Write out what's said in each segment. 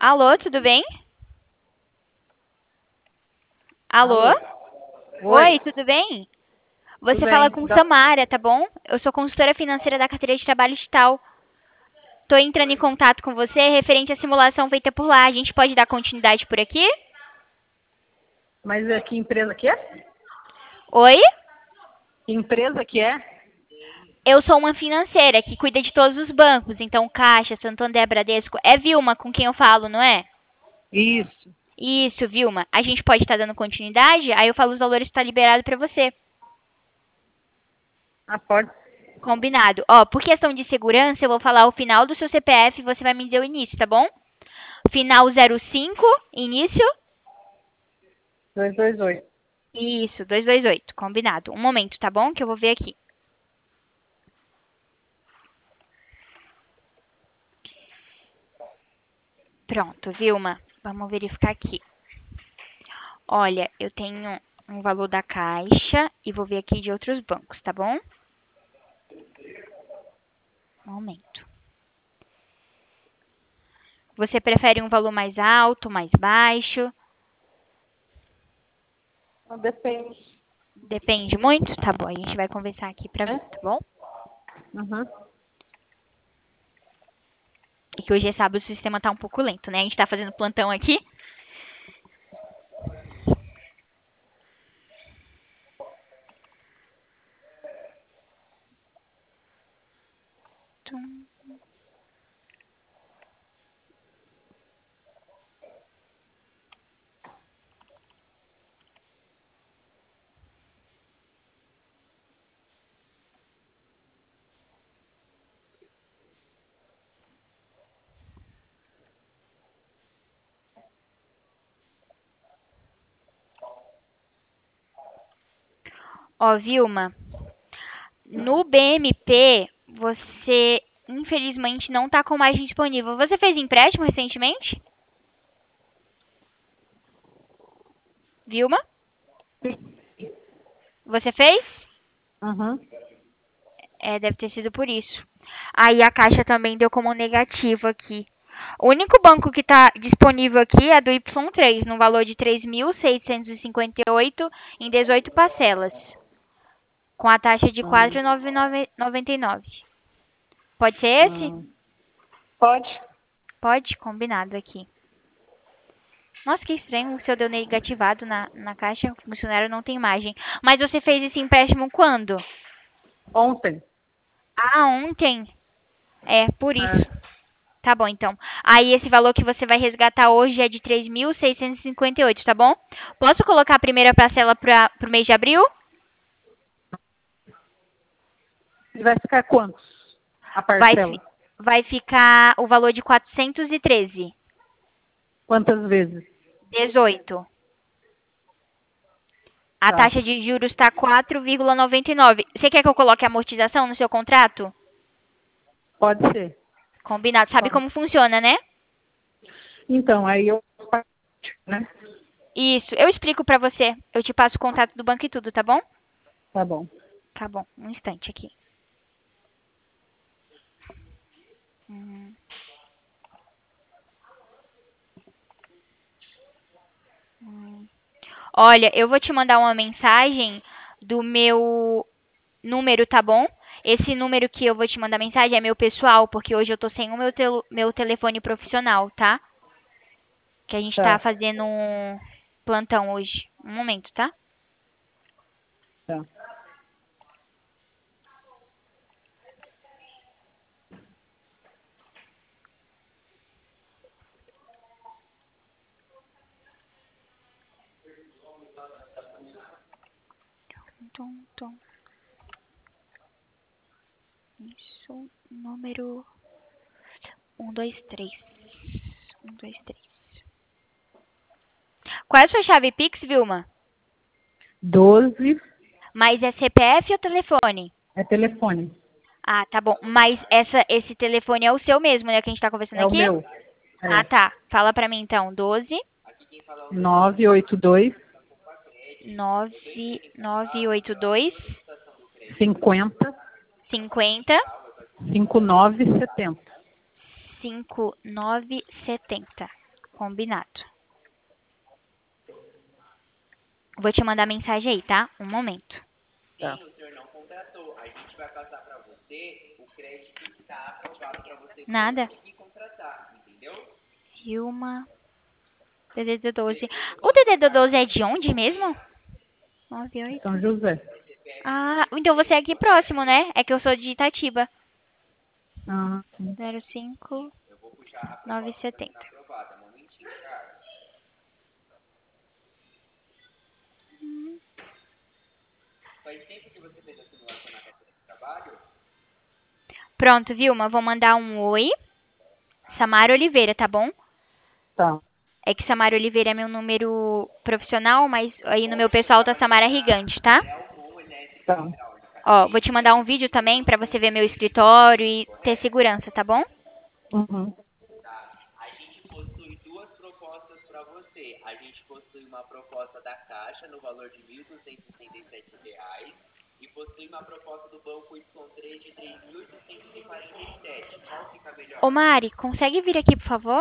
Alô, tudo bem? Alô? Alô? Oi, Oi, tudo bem? tudo Você fala bem? com Samara, tá bom? Eu sou consultora financeira da carteira de trabalho digital. Tô entrando em contato com você referente à simulação feita por lá. A gente pode dar continuidade por aqui? Mas que empresa que é? Oi? Que empresa que é? Eu sou uma financeira que cuida de todos os bancos, então Caixa, Santander, Bradesco. É Vilma com quem eu falo, não é? Isso. Isso, Vilma. A gente pode estar dando continuidade? Aí eu falo os valores que está liberado para você. Ah, pode. Combinado. Ó, por questão de segurança, eu vou falar o final do seu CPF e você vai me dizer o início, tá bom? Final 05, início. 228. Isso, 228, combinado. Um momento, tá bom? Que eu vou ver aqui. Pronto, Vilma. Vamos verificar aqui. Olha, eu tenho um valor da Caixa e vou ver aqui de outros bancos, tá bom? Um momento. Você prefere um valor mais alto, mais baixo? Não depende. Depende muito? Tá bom, a gente vai conversar aqui pra ver, Né? tá bom? Uhum. É que hoje é sábado, o sistema tá um pouco lento, né? A gente tá fazendo plantão aqui. Tum. Ó, Vilma, no BMP, você infelizmente não tá com margem disponível. Você fez empréstimo recentemente? Vilma? Você fez? Uhum. É, deve ter sido por isso. Aí a Caixa também deu como negativo aqui. O único banco que está disponível aqui é do Y3, no valor de 3.658 em 18 parcelas, com a taxa de Hum. 4,999. Pode ser esse? Hum. Pode. Pode? Combinado aqui. Nossa, que estranho, o seu deu negativado na Caixa. O funcionário não tem margem. Mas você fez esse empréstimo quando? Ontem. Ah, ontem. É, por isso. É. Tá bom, então. Aí esse valor que você vai resgatar hoje é de 3.658, tá bom? Posso colocar a primeira parcela para o mês de abril? E vai ficar quantos? A Vai, parcela? vai ficar o valor de 413. Quantas vezes? 18. A Tá. taxa de juros está 4,99. Você quer que eu coloque a amortização no seu contrato? Pode ser. Combinado. Sabe Pode. como funciona, né? Então, aí eu né? Isso. Eu explico pra você. Eu te passo o contato do banco e tudo, tá bom? Tá bom. Tá bom. Um instante aqui. Hum. Hum. Olha, eu vou te mandar uma mensagem do meu número, tá bom? Esse número que eu vou te mandar mensagem é meu pessoal, porque hoje eu tô sem o meu telefone profissional, tá? Que a gente tá Tá. fazendo um plantão hoje. Um momento, tá? Tá. Tum, tum. Isso, número 123. 123. Qual é a sua chave Pix, Vilma? 12 Mas é CPF ou telefone? é telefone. Ah, tá bom. Mas esse telefone é o seu mesmo, né? Que a gente tá conversando É o aqui? meu. Ah, É. tá. Fala pra mim então. 12 982 9982 50 50 5970. 5970. Combinado. Vou te mandar mensagem aí, tá? Um momento. Tá. O senhor não contratou. A gente vai passar para você o crédito que está aprovado para você Nada. conseguir contratar, entendeu? Vilma. DDD12. O DDD12 é de onde mesmo? 98. São José. Ah, então você é aqui próximo, né? É que eu sou de Itatiba. Ah, sim. 05 Eu vou puxar a proposta 970. aprovada. Um momentinho, cara. Faz tempo que você fez a simulação na carteira de trabalho? Pronto, Vilma, vou mandar um oi. Samara Oliveira, tá bom? Tá. É que Samara Oliveira é meu número profissional, mas aí no meu pessoal tá Samara Rigante, tá? Tá. Ó, vou te mandar um vídeo também pra você ver meu escritório e ter segurança, tá bom? Uhum. A gente possui duas propostas para você. A gente possui uma proposta da Caixa no valor de R$ 1.267 e possui uma proposta do Banco Y3 de 3.847. Qual fica melhor? Ô Mari, consegue vir aqui, por favor?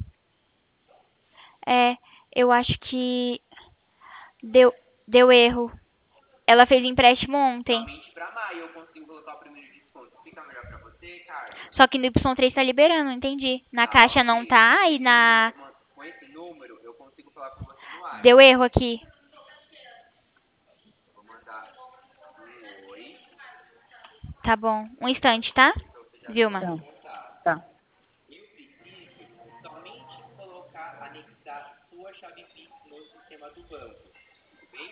É, eu acho que deu erro. Ela fez empréstimo ontem. Somente para maio eu consigo colocar o primeiro desconto. Fica melhor para você, Carla? Só que no Y3 tá liberando, entendi. Na caixa não tá e na... Com esse número eu consigo falar com você no ar. Deu erro aqui. Vou mandar um oi. Tá bom. Um instante, tá? Vilma. Tá. Tá. Eu preciso somente colocar, anexar sua chave Pix no sistema do banco. Tudo bem?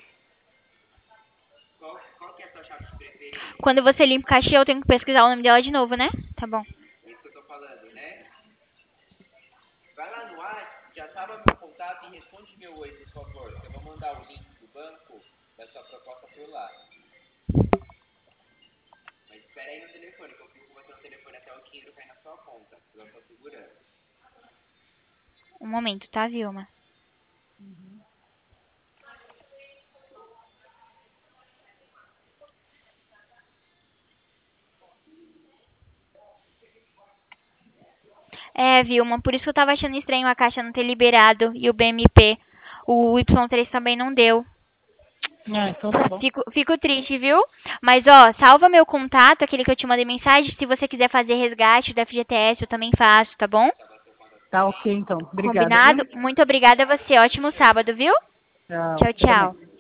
Qual que é a sua chave de preferência? Quando você limpa o caixa, eu tenho que pesquisar o nome dela de novo, né? Tá bom. É isso que eu tô falando, né? Vai lá no WhatsApp, já salva meu contato e responde meu oi, por favor. Eu vou mandar o link do banco da sua proposta por lá. Mas espera aí no telefone, que eu fico com você no telefone até o dinheiro cair na sua conta, pela sua segurança. Um momento, tá, Vilma? É, Vilma, por isso que eu tava achando estranho a caixa não ter liberado e o BMP. O Y3 também não deu. Então tá bom. Fico triste, viu? Mas, ó, salva meu contato, aquele que eu te mandei mensagem. Se você quiser fazer resgate do FGTS, eu também faço, tá bom? Tá ok, então. Obrigada. Combinado? Viu? Muito obrigada a você. Ótimo sábado, viu? Tchau. Tchau, Também. tchau.